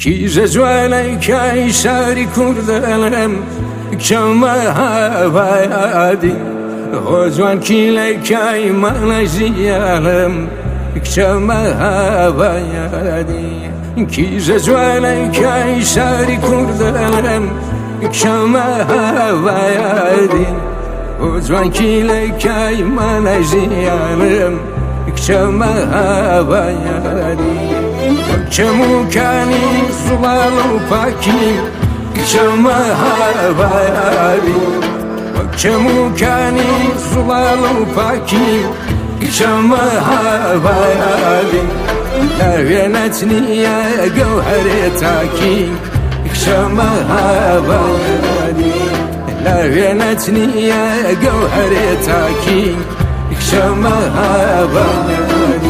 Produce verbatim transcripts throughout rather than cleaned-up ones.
کیژە جوانەی شاری کوردەڵم کەمە هاوایادی خۆ جوان کیلەکای مەڵە ژیانم کەمە هاوایادی کیژە جوانەی شاری کوردەڵم کەمە هاوایادی خۆ جوان کیلەکای مەڵە ژیانم کەمە هاوایادی چەموکانی زوڵاڵ و پاکی کەمە هاوایادی چەموکانی زوڵاڵ و پاکی کەمە هاوایادی لەوێنەت نییە گەوهەرێ تاکی کەمە هاوایادی لەوێنەت نییە گەوهەرێ تاکی کەمە هاوایادی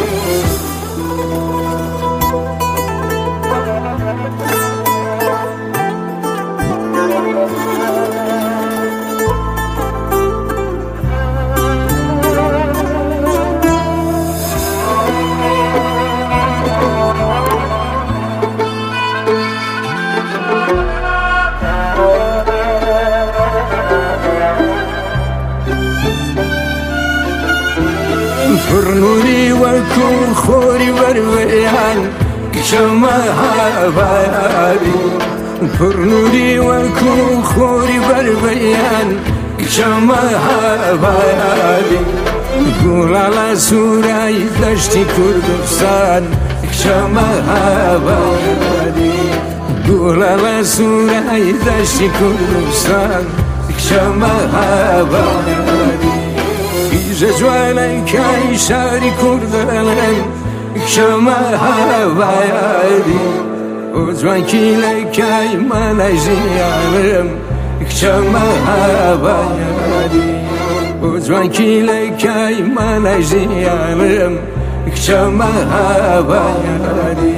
پڕنووری وەکو خۆری وەروەیان کەمە هاوایادی پڕنووری وەکو خۆری وەروەیان کەمە هاوایادی گوڵاڵە سوورای دەشتی کوردستان کەمە هاوایادی گوڵاڵە سوورای دەشتی کوردستان کەمە هاوایادی کیژە جوانەی شاری کوردەڵم کەمە هاوایادی خۆ جوان کیلەکای مەڵە ژیانم کەمە هاوایادی خۆ جوان کیلەکای مەڵە ژیانم کەمە هاوایادی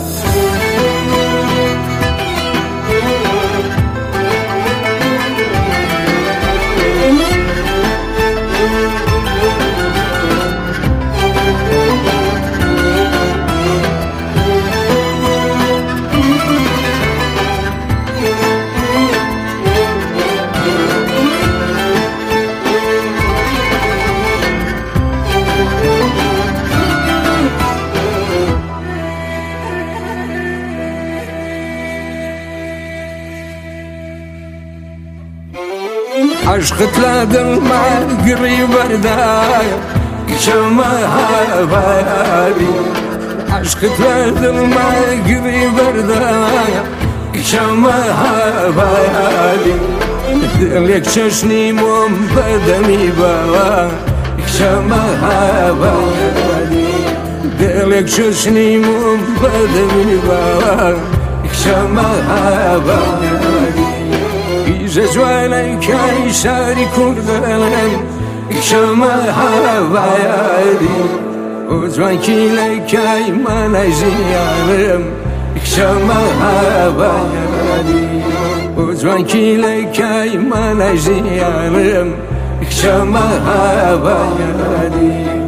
عشقت لە دڵما گڕی بەردایە کەمە هاوایادی عشقت لە دڵما گڕی بەردایە کەمە هاوایادی دڵێک چەشنی مۆم بەدەمی باوە کەمە هاوایادی دڵێک چەشنی مۆم بەدەمی باوە کەمە هاوایادی کیژە جوانەی شاری کوردەڵم کەمە هاوایادی خۆ جوان کیلەکای مەڵە ژیانم کەمە هاوایادی خۆ جوان کیلەکای مەڵە ژیانم کەمە هاوایادی